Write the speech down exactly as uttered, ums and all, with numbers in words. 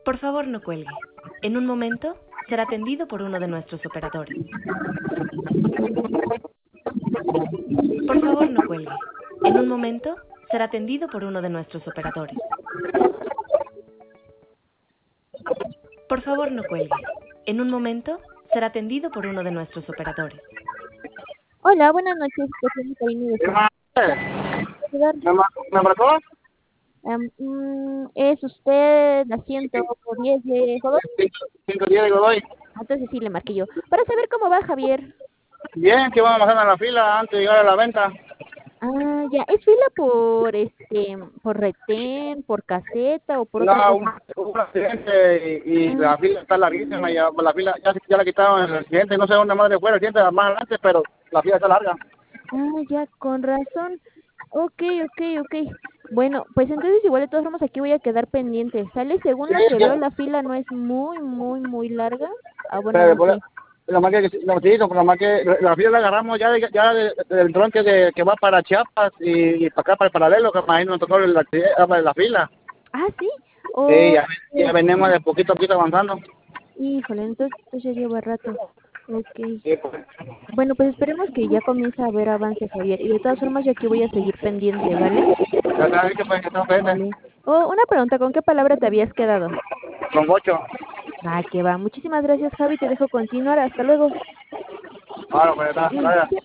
Por favor, no cuelgue. En un momento será atendido por uno de nuestros operadores. Por favor, no cuelgue. En un momento será atendido por uno de nuestros operadores. Por favor, no cuelgue. En un momento será atendido por uno de nuestros operadores. Hola, buenas noches. ¿Qué tiene cariño de ayudar? ¿Me mar- me marcó? Em, mm, ¿Es usted la ciento diez de Godoy? Cinco días de Godoy. Ah, entonces sí le marqué yo. Para saber cómo va, Javier. Bien, que vamos a hacer en la fila antes de llegar a la venta. Ah, ya. ¿Es fila por este, por retén, por caseta o por otra No, un, cosa? un accidente y, y Ah. la fila está larguísima. Ya, la fila ya, ya la quitaron el accidente. No sé dónde madre fue el accidente más adelante, pero la fila está larga. Ah, ya, con razón. Ok, ok, ok. Bueno, pues entonces igual de todas formas aquí voy a quedar pendiente. Sale, según Sí, lo que veo, ya. la fila no es muy, muy, muy larga. Ah, bueno, Pero, no por- sé. lo más que, lo, sí, lo más que la fila la agarramos ya, de- ya de- del tronque de, que va para Chiapas y, y para acá, para el paralelo, que imagino nos tocó el accidente, ah, para la fila. Ah, sí. Sí, Oh, ya, ya venimos de poquito a poquito avanzando. híjole, entonces pues ya lleva rato. Ok. Sí, pues. Bueno, pues esperemos que ya comience a haber avance, Javier. Y de todas formas yo aquí voy a seguir pendiente, ¿vale? Ya sabes que pues que estamos pendientes. Vale. Oh, una pregunta, ¿con qué palabra te habías quedado? Con ocho. Va, que va. Muchísimas gracias, Javi. Te dejo continuar. Hasta luego. Claro, pues está, Mm. vaya.